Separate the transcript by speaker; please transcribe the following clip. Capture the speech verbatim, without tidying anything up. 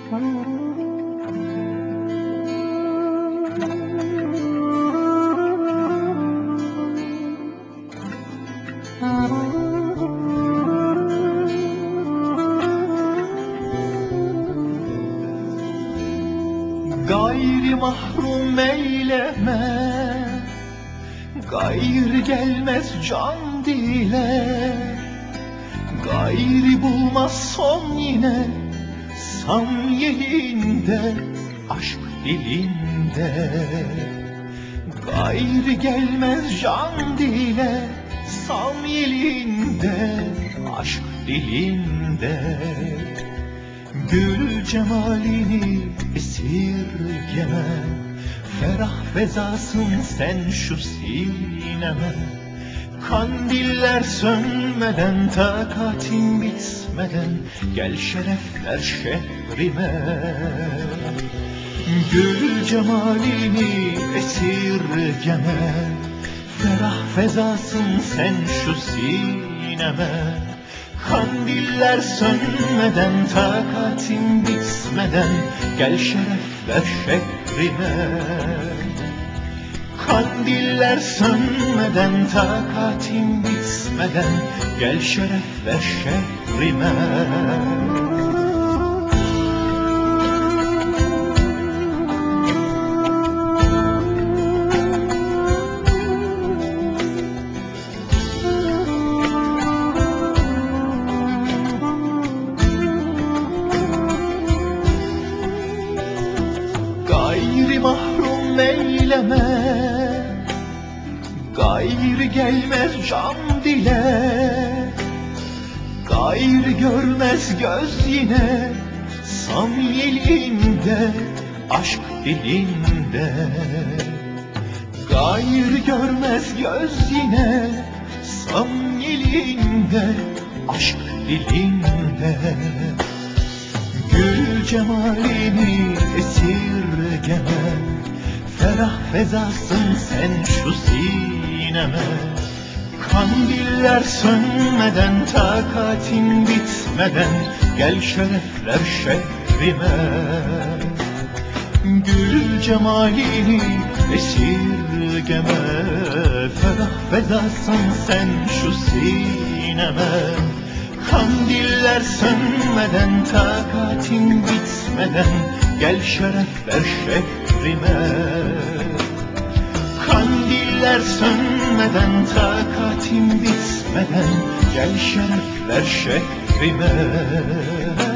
Speaker 1: Gayri mahrum eyleme, gayri gelmez can dile, gayri bulmaz son yine samyelinde, aşk dilinde. Gayri gelmez can dile, samyelinde, aşk dilinde. Gül cemalini esirgeme, ferah fezasın sen şu sineme. Kandiller sönmeden, takatin bitmeden, gel şerefler şehrime. Gül cemalini esirgeme, ferah fezasın sen şu sineme. Kandiller sönmeden, takatin bitmeden, gel şerefler şehrime. Kandiller sönmeden, takatin bitmeden, gel şerefler şehrime. Gayri mahrum eyleme, gayri gelmez can dile, gayri görmez göz yine samyelinde, aşk dilinde. Gayri görmez göz yine samyelinde, aşk dilinde. Gül cemalini esirgeme, ferah fezasın sen şu sineme. Kandiller sönmeden, takatin bitmeden, gel şerefler şehrime. Gül cemalini esirgeme, ferah fezasın sen şu sineme. Kandiller sönmeden, takatin bitmeden, gel şerefler şehrime. Kandiller sönmeden, takatin bitmeden, gel şerefler şehrime.